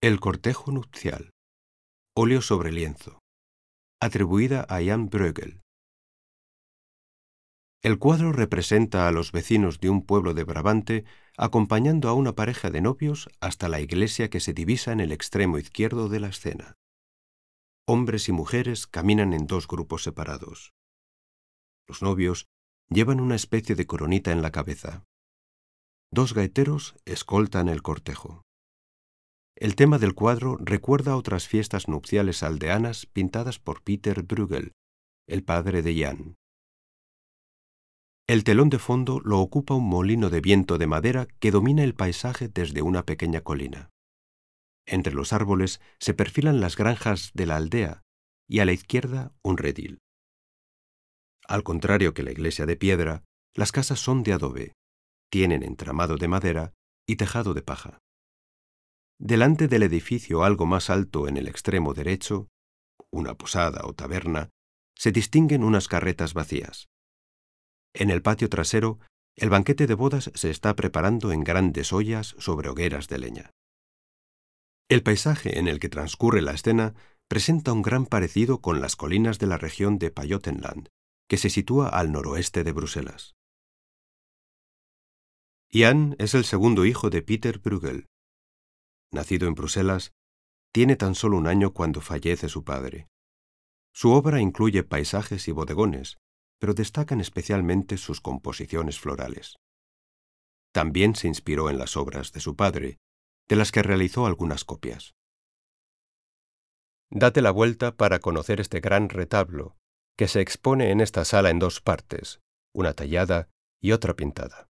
El cortejo nupcial. Óleo sobre lienzo. Atribuida a Jan Bruegel. El cuadro representa a los vecinos de un pueblo de Brabante acompañando a una pareja de novios hasta la iglesia que se divisa en el extremo izquierdo de la escena. Hombres y mujeres caminan en dos grupos separados. Los novios llevan una especie de coronita en la cabeza. Dos gaiteros escoltan el cortejo. El tema del cuadro recuerda a otras fiestas nupciales aldeanas pintadas por Peter Bruegel, el padre de Jan. El telón de fondo lo ocupa un molino de viento de madera que domina el paisaje desde una pequeña colina. Entre los árboles se perfilan las granjas de la aldea y a la izquierda un redil. Al contrario que la iglesia de piedra, las casas son de adobe, tienen entramado de madera y tejado de paja. Delante del edificio algo más alto en el extremo derecho, una posada o taberna, se distinguen unas carretas vacías. En el patio trasero, el banquete de bodas se está preparando en grandes ollas sobre hogueras de leña. El paisaje en el que transcurre la escena presenta un gran parecido con las colinas de la región de Pajottenland, que se sitúa al noroeste de Bruselas. Jan es el segundo hijo de Peter Bruegel. Nacido en Bruselas, tiene tan solo un año cuando fallece su padre. Su obra incluye paisajes y bodegones, pero destacan especialmente sus composiciones florales. También se inspiró en las obras de su padre, de las que realizó algunas copias. Date la vuelta para conocer este gran retablo, que se expone en esta sala en dos partes, una tallada y otra pintada.